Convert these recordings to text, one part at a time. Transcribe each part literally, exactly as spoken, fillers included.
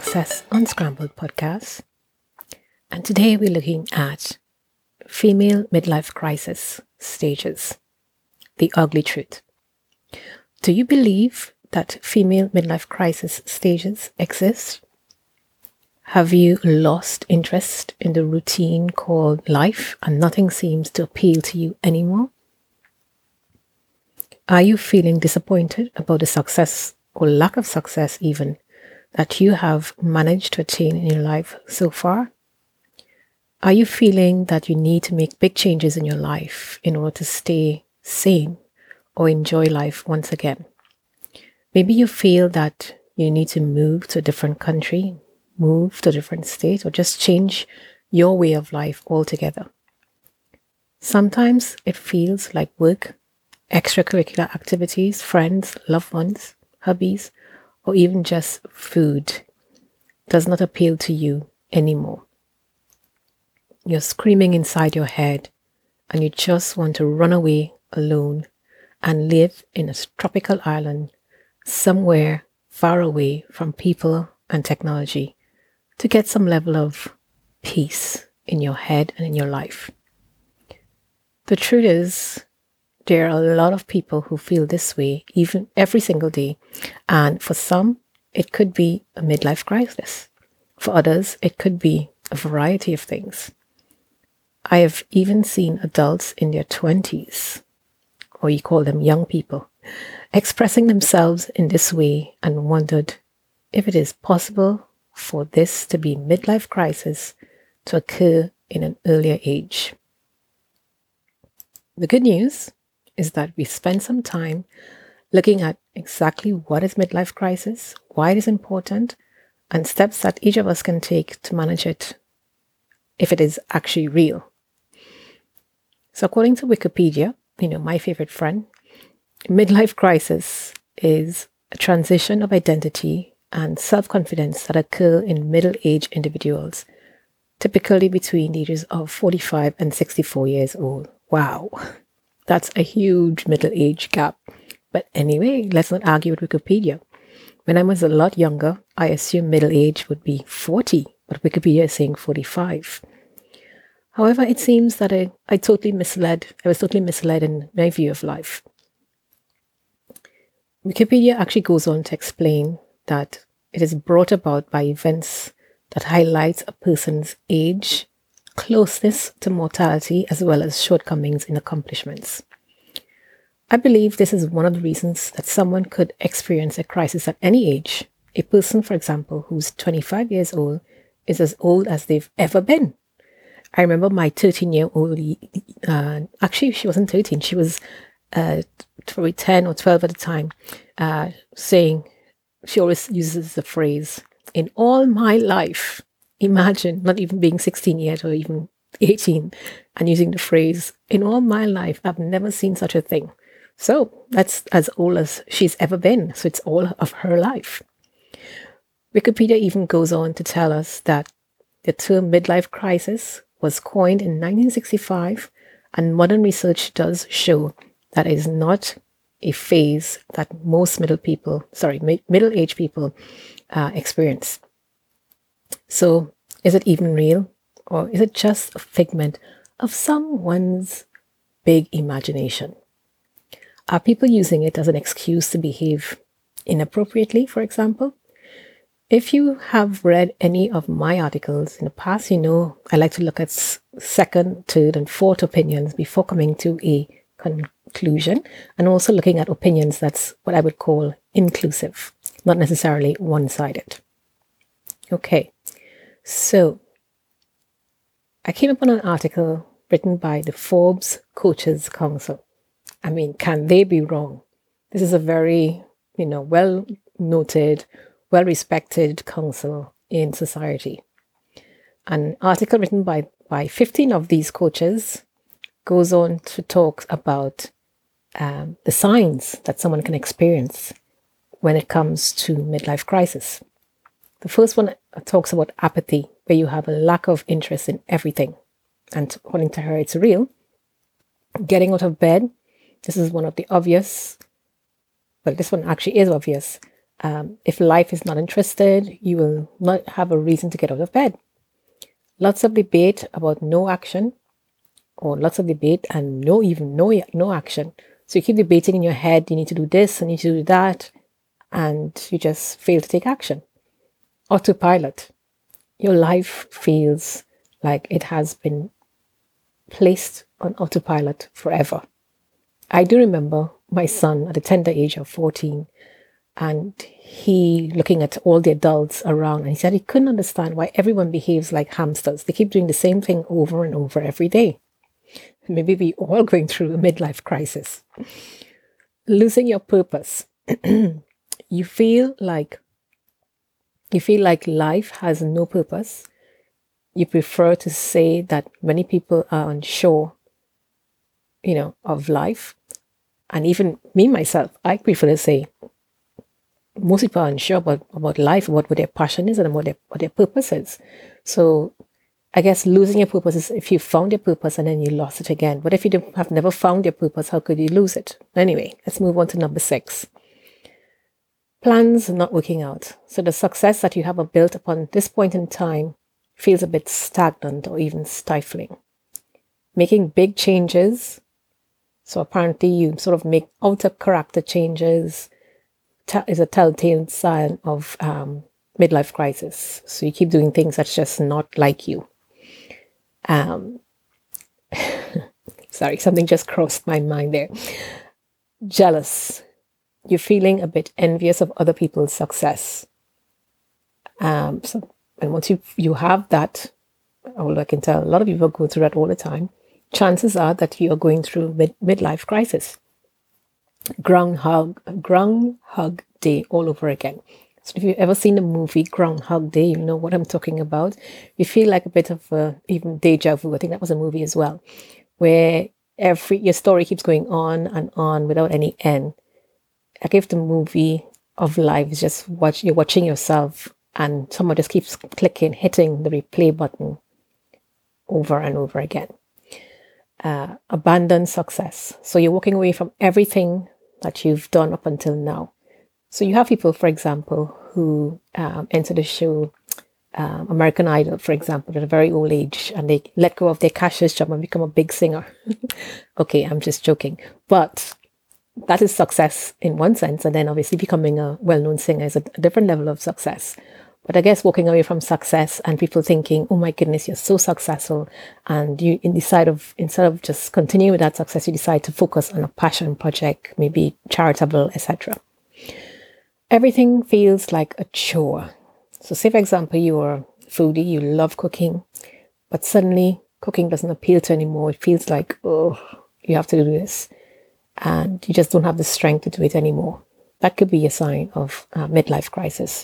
Success Unscrambled podcast. And today we're looking at female midlife crisis stages, the ugly truth. Do you believe that female midlife crisis stages exist? Have you lost interest in the routine called life and nothing seems to appeal to you anymore? Are you feeling disappointed about the success or lack of success even that you have managed to attain in your life so far? Are you feeling that you need to make big changes in your life in order to stay sane or enjoy life once again? Maybe you feel that you need to move to a different country, move to a different state, or just change your way of life altogether. Sometimes it feels like work, extracurricular activities, friends, loved ones, hobbies, or even just food does not appeal to you anymore. You're screaming inside your head and you just want to run away alone and live in a tropical island somewhere far away from people and technology to get some level of peace in your head and in your life. The truth is, there are a lot of people who feel this way even every single day. And for some, it could be a midlife crisis. For others, it could be a variety of things. I have even seen adults in their twenties, or you call them young people, expressing themselves in this way and wondered if it is possible for this to be midlife crisis to occur in an earlier age. The good news is that we spend some time looking at exactly what is midlife crisis, why it is important, and steps that each of us can take to manage it if it is actually real. So according to Wikipedia, you know, my favorite friend, midlife crisis is a transition of identity and self-confidence that occur in middle-aged individuals, typically between the ages of forty-five and sixty-four years old. Wow, that's a huge middle-age gap. But anyway, let's not argue with Wikipedia. When I was a lot younger, I assumed middle age would be forty, but Wikipedia is saying forty-five. However, it seems that I, I totally misled, I was totally misled in my view of life. Wikipedia actually goes on to explain that it is brought about by events that highlight a person's age, closeness to mortality, as well as shortcomings in accomplishments. I believe this is one of the reasons that someone could experience a crisis at any age. A person, for example, who's twenty-five years old is as old as they've ever been. I remember my thirteen-year-old, uh, actually she wasn't thirteen, she was uh, probably ten or twelve at the time, uh, saying, she always uses the phrase, in all my life, imagine not even being sixteen yet or even eighteen, and using the phrase, in all my life, I've never seen such a thing. So that's as old as she's ever been. So it's all of her life. Wikipedia even goes on to tell us that the term midlife crisis was coined in nineteen sixty-five, and modern research does show that it is not a phase that most middle people, sorry, middle-aged people uh, experience. So is it even real, or is it just a figment of someone's big imagination? Are people using it as an excuse to behave inappropriately, for example? If you have read any of my articles in the past, you know I like to look at second, third, and fourth opinions before coming to a conclusion, and also looking at opinions that's what I would call inclusive, not necessarily one-sided. Okay, so I came upon an article written by the Forbes Coaches Council. I mean, can they be wrong? This is a very, you know, well-noted, well-respected council in society. An article written by, by fifteen of these coaches goes on to talk about um, the signs that someone can experience when it comes to midlife crisis. The first one talks about apathy, where you have a lack of interest in everything. And according to her, it's real. Getting out of bed, this is one of the obvious, well, this one actually is obvious. Um, if life is not interested, you will not have a reason to get out of bed. Lots of debate about no action, or lots of debate and no even no no action. So you keep debating in your head, you need to do this, I need to do that, and you just fail to take action. Autopilot. Your life feels like it has been placed on autopilot forever. I do remember my son at the tender age of fourteen, and he looking at all the adults around, and he said he couldn't understand why everyone behaves like hamsters. They keep doing the same thing over and over every day. Maybe we all going through a midlife crisis. Losing your purpose. You feel like you feel like life has no purpose. You prefer to say that many people are unsure, you know, of life. And even me, myself, I prefer to say most people are unsure about, about life, about what their passion is and what their, what their purpose is. So I guess losing your purpose is if you found your purpose and then you lost it again. But if you have never found your purpose, how could you lose it? Anyway, let's move on to number six. Plans not working out. So the success that you have built upon this point in time feels a bit stagnant or even stifling. Making big changes. So apparently you sort of make outer character changes t- is a telltale sign of um, midlife crisis. So you keep doing things that's just not like you. Um, sorry, something just crossed my mind there. Jealous. You're feeling a bit envious of other people's success. Um, so, and once you you have that, although I can tell a lot of people go through that all the time, chances are that you are going through mid midlife crisis. Groundhog, Groundhog Day all over again. So if you've ever seen the movie Groundhog Day, you know what I'm talking about. You feel like a bit of a, even deja vu. I think that was a movie as well, where every your story keeps going on and on without any end. Like if the movie of life is just watch you're watching yourself and someone just keeps clicking, hitting the replay button over and over again. Uh, abandoned success. So you're walking away from everything that you've done up until now. So you have people, for example, who um, enter the show um, American Idol, for example, at a very old age, and they let go of their cashier's job and become a big singer. Okay, I'm just joking. But that is success in one sense, and then obviously becoming a well-known singer is a, a different level of success. But I guess walking away from success and people thinking, oh my goodness, you're so successful, and you in decide of instead of just continuing with that success, you decide to focus on a passion project, maybe charitable, et cetera. Everything feels like a chore. So say, for example, you're a foodie, you love cooking, but suddenly cooking doesn't appeal to you anymore. It feels like, oh, you have to do this. And you just don't have the strength to do it anymore. That could be a sign of uh, midlife crisis.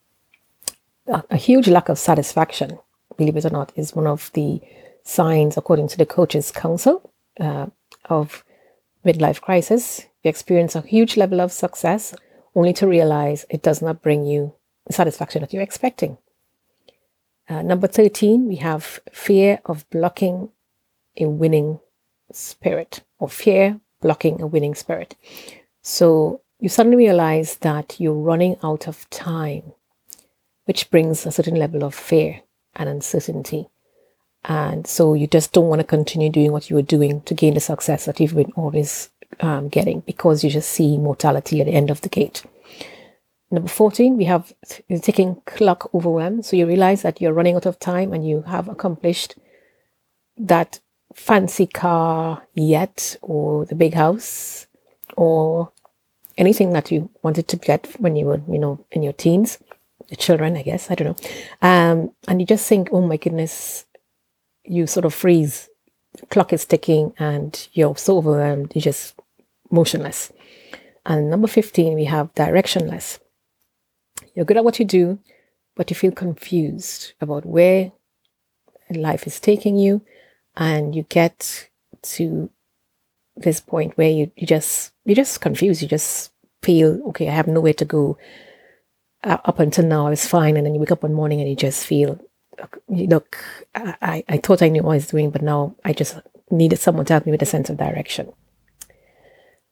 A, a huge lack of satisfaction, believe it or not, is one of the signs, according to the Coaches Council, uh, of midlife crisis. You experience a huge level of success only to realize it does not bring you the satisfaction that you're expecting. Uh, number thirteen, we have fear of blocking a winning spirit, or fear blocking a winning spirit. So you suddenly realize that you're running out of time, which brings a certain level of fear and uncertainty. And so you just don't want to continue doing what you were doing to gain the success that you've been always um, getting, because you just see mortality at the end of the gate. Number fourteen, we have the ticking clock overwhelm. So you realize that you're running out of time and you have accomplished that fancy car yet, or the big house, or anything that you wanted to get when you were, you know, in your teens, the children, I guess, I don't know. Um, and you just think, oh my goodness, you sort of freeze. The clock is ticking and you're so overwhelmed, you're just motionless. And number fifteen, we have directionless. You're good at what you do, but you feel confused about where life is taking you. And you get to this point where you, you just you're just confused. You just feel, okay, I have nowhere to go. Uh, up until now, I was fine, and then you wake up one morning and you just feel, look, I, I thought I knew what I was doing, but now I just needed someone to help me with a sense of direction.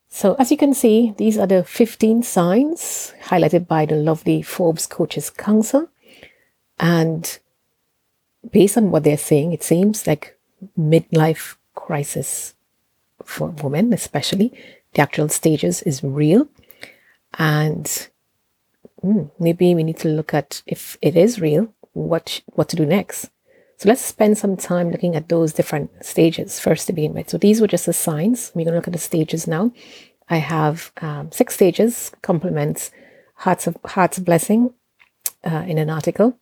So as you can see, these are the fifteen signs highlighted by the lovely Forbes Coaches Council. And based on what they're saying, it seems like midlife crisis for women, especially the actual stages, is real. And mm, maybe we need to look at, if it is real, what what to do next. So let's spend some time looking at those different stages first to begin with. So these were just the signs. We're going to look at the stages now. I have um, six stages, complements Hearts of Hearts Blessing uh, in an article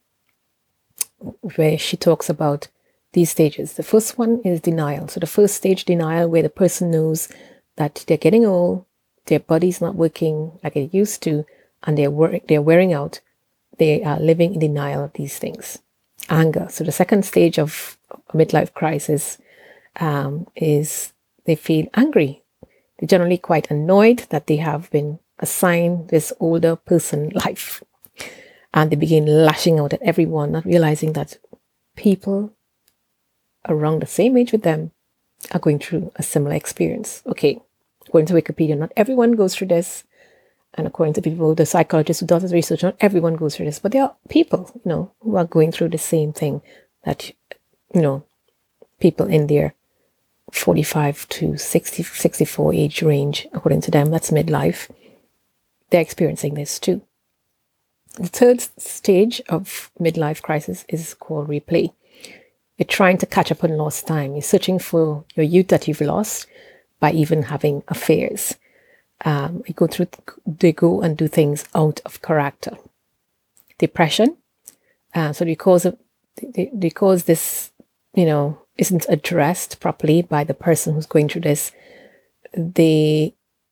where she talks about these stages. The first one is denial. So the first stage, denial, where the person knows that they're getting old, their body's not working like it used to, and they're wor- they're wearing out. They are living in denial of these things. Anger. So the second stage of a midlife crisis um, is they feel angry. They're generally quite annoyed that they have been assigned this older person life. And they begin lashing out at everyone, not realizing that people around the same age with them are going through a similar experience. Okay, according to Wikipedia, not everyone goes through this. And according to people, the psychologists who does this research, not everyone goes through this. But there are people, you know, who are going through the same thing that, you know, people in their forty-five to sixty, sixty-four age range, according to them, that's midlife. They're experiencing this too. The third stage of midlife crisis is called replay. You're trying to catch up on lost time. You're searching for your youth that you've lost by even having affairs. Um, you go through, they go and do things out of character. Depression. Uh, so because of, because this, you know, isn't addressed properly by the person who's going through this, they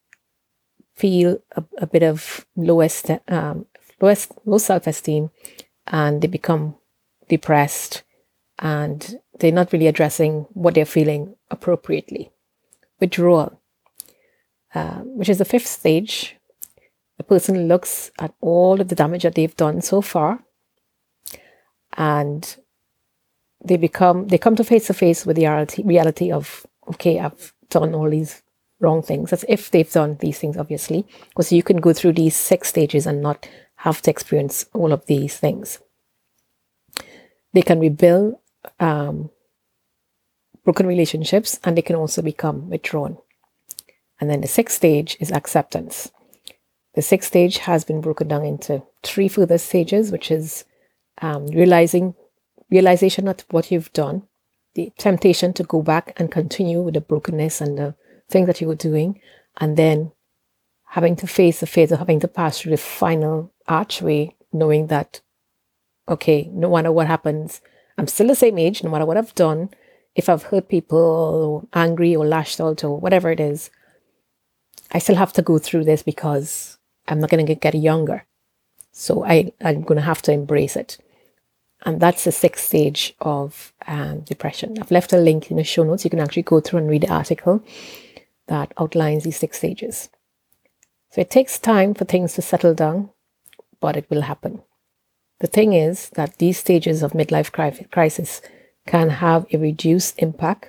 feel a, a bit of lowest, um, lowest, low self-esteem, and they become depressed, and they're not really addressing what they're feeling appropriately. Withdrawal. Uh, which is the fifth stage. The person looks at all of the damage that they've done so far, and they become they come to face to face with the reality, reality of, okay, I've done all these wrong things. As if they've done these things, obviously, because you can go through these six stages and not have to experience all of these things. They can rebuild um, broken relationships, and they can also become withdrawn. And then the sixth stage is acceptance. The sixth stage has been broken down into three further stages, which is um, realizing, realization of what you've done, the temptation to go back and continue with the brokenness and the things that you were doing, and then having to face the fate of having to pass through the final archway, knowing that, okay, no matter what happens, I'm still the same age, no matter what I've done. If I've hurt people, or angry or lashed out or whatever it is, I still have to go through this because I'm not going to get younger. So I, I'm going to have to embrace it. And that's the sixth stage of um, depression. I've left a link in the show notes. You can actually go through and read the article that outlines these six stages. So it takes time for things to settle down, but it will happen. The thing is that these stages of midlife crisis can have a reduced impact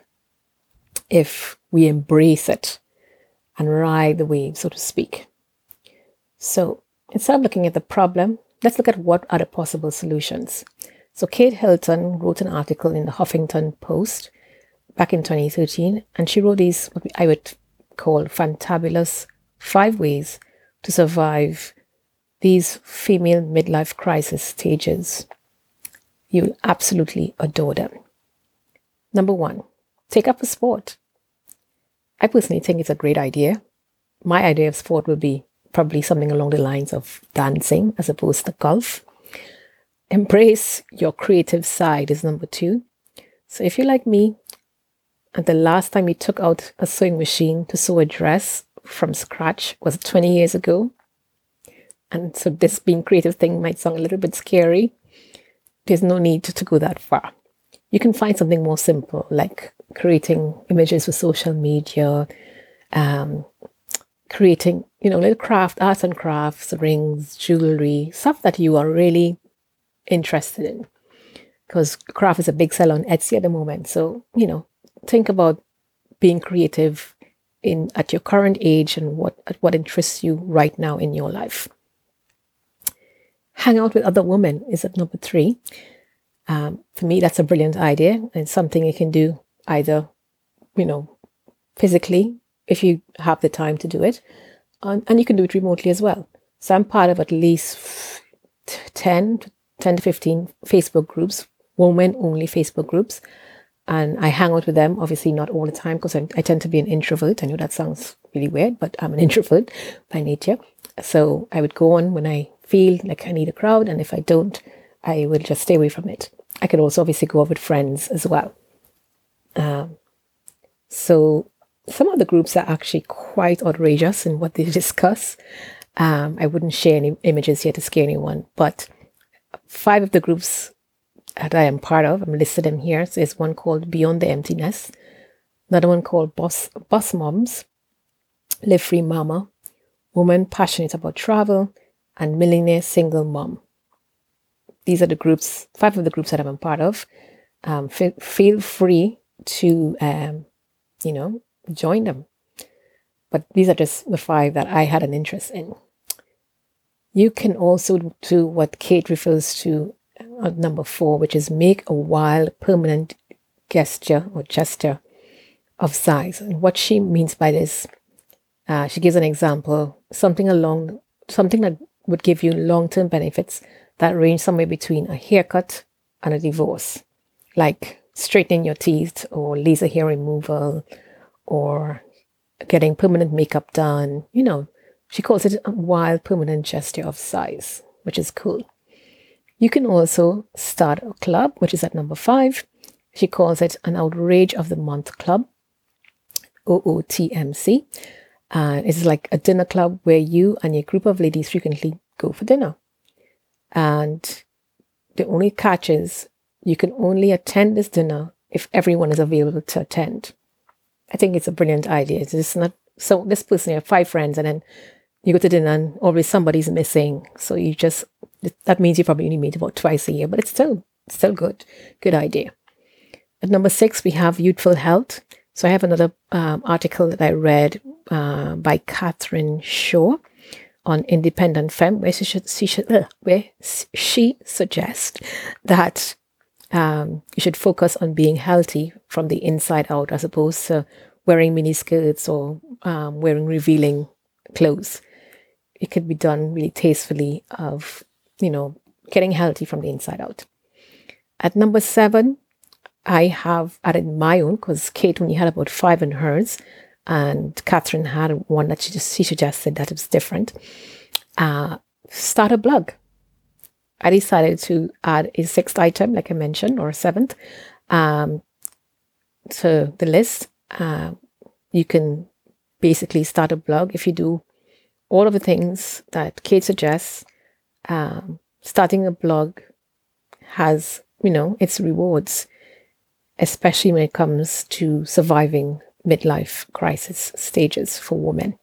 if we embrace it and ride the wave, so to speak. So instead of looking at the problem, let's look at what are the possible solutions. So Kate Hilton wrote an article in the Huffington Post back in twenty thirteen, and she wrote these, what I would call fantabulous five ways to survive these female midlife crisis stages. You'll absolutely adore them. Number one, take up a sport. I personally think it's a great idea. My idea of sport will be probably something along the lines of dancing as opposed to golf. Embrace your creative side is number two. So if you're like me, and the last time you took out a sewing machine to sew a dress from scratch was twenty years ago, and so this being creative thing might sound a little bit scary, there's no need to, to go that far. You can find something more simple, like creating images for social media, um, creating, you know, little craft, arts and crafts, rings, jewelry, stuff that you are really interested in. Because craft is a big seller on Etsy at the moment. So, you know, think about being creative in at your current age and what what interests you right now in your life. Hang out with other women is at number three. Um, for me, that's a brilliant idea and something you can do either, you know, physically if you have the time to do it, and, and you can do it remotely as well. So I'm part of at least ten to fifteen Facebook groups, women-only Facebook groups, and I hang out with them, obviously not all the time because I, I tend to be an introvert. I know that sounds really weird, but I'm an introvert by nature. So I would go on when I feel like I need a crowd, and if I don't, I will just stay away from it. I could also obviously go out with friends as well. Um, so some of the groups are actually quite outrageous in what they discuss. Um, I wouldn't share any images here to scare anyone, but five of the groups that I am part of, I'm listed them here. So there's one called Beyond the Emptiness, another one called Boss, Boss Moms, Live Free Mama, Woman Passionate About Travel, and Millionaire Single Mom. These are the groups, five of the groups that I'm a part of. Um, f- feel free to, um, you know, join them. But these are just the five that I had an interest in. You can also do what Kate refers to at number four, which is make a wild, permanent gesture or gesture of size. And what she means by this, uh, she gives an example, something along, something that would give you long-term benefits that range somewhere between a haircut and a divorce, like straightening your teeth or laser hair removal or getting permanent makeup done. You know, she calls it a wild permanent gesture of size, which is cool. You can also start a club, which is at number five. She calls it an Outrage of the Month Club, O O T M C. Uh, it's like a dinner club where you and your group of ladies frequently go for dinner. And the only catch is you can only attend this dinner if everyone is available to attend. I think it's a brilliant idea. It's just not so this person, you have five friends, and then you go to dinner and always somebody's missing. So you just, that means you probably only meet about twice a year, but it's still, still good. Good idea. At number six, we have youthful health. So I have another um, article that I read uh, by Catherine Shaw on Independent Femme, where she, should, she, should, uh, where she suggests that um, you should focus on being healthy from the inside out, as opposed to wearing mini skirts or um, wearing revealing clothes. It could be done really tastefully of, you know, getting healthy from the inside out. At number seven, I have added my own, because Kate only had about five in hers, and Catherine had one that she just she suggested that it was different. Uh, start a blog. I decided to add a sixth item, like I mentioned, or a seventh, um, to the list. Uh, you can basically start a blog if you do all of the things that Kate suggests. Um, starting a blog has, you know, its rewards, especially when it comes to surviving midlife crisis stages for women.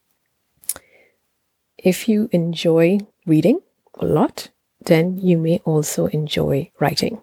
If you enjoy reading a lot, then you may also enjoy writing.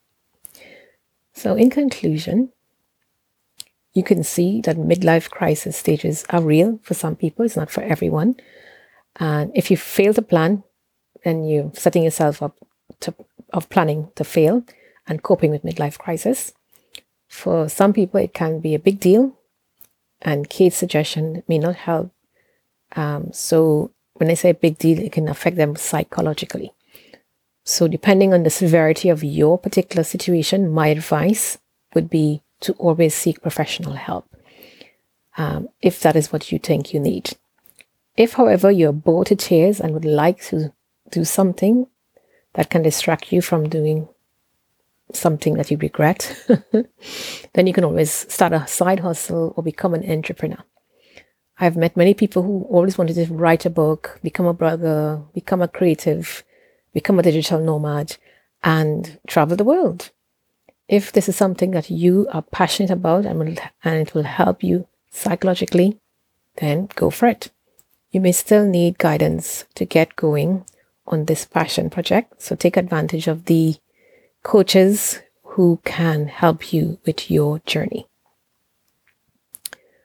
So in conclusion, you can see that midlife crisis stages are real for some people. It's not for everyone. And if you fail to plan, then you're setting yourself up to, of planning to fail and coping with midlife crisis. For some people, it can be a big deal, and Kate's suggestion may not help. Um, so when I say big deal, it can affect them psychologically. So depending on the severity of your particular situation, my advice would be to always seek professional help, um, if that is what you think you need. If, however, you're bored to tears and would like to do something that can distract you from doing something that you regret, then you can always start a side hustle or become an entrepreneur. I've met many people who always wanted to write a book, become a blogger, become a creative, become a digital nomad, and travel the world. If this is something that you are passionate about and, will, and it will help you psychologically, then go for it. You may still need guidance to get going on this passion project, so take advantage of the coaches who can help you with your journey.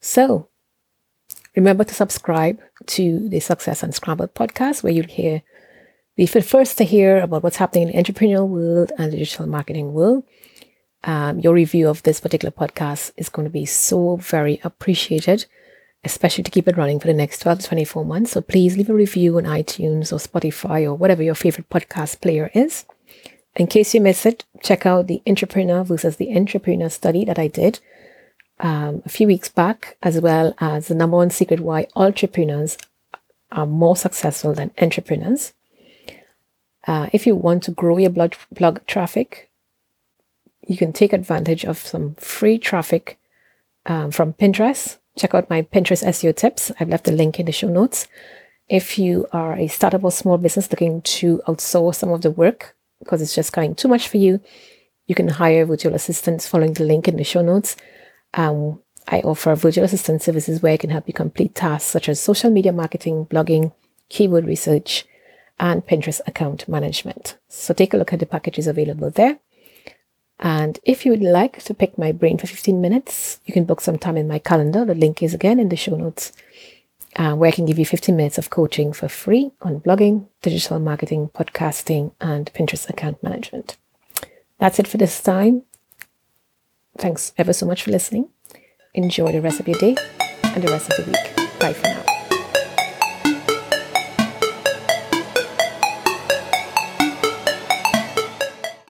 So remember to subscribe to the Success Unscrambled podcast, where you'll hear be the first to hear about what's happening in the entrepreneurial world and the digital marketing world. Um, your review of this particular podcast is going to be so very appreciated, especially to keep it running for the next twelve to twenty-four months. So please leave a review on iTunes or Spotify or whatever your favorite podcast player is. In case you missed it, check out the Entrepreneur versus the Entrepreneur study that I did um, a few weeks back, as well as the number one secret why entrepreneurs are more successful than entrepreneurs. Uh, if you want to grow your blog, blog traffic, you can take advantage of some free traffic um, from Pinterest. Check out my Pinterest S E O tips. I've left a link in the show notes. If you are a startup or small business looking to outsource some of the work because it's just getting too much for you, you can hire virtual assistants following the link in the show notes. Um, I offer virtual assistant services where I can help you complete tasks such as social media marketing, blogging, keyword research, and Pinterest account management. So take a look at the packages available there. And if you would like to pick my brain for fifteen minutes, you can book some time in my calendar. The link is again in the show notes, uh, where I can give you fifteen minutes of coaching for free on blogging, digital marketing, podcasting, and Pinterest account management. That's it for this time. Thanks ever so much for listening. Enjoy the rest of your day and the rest of the week. Bye for now.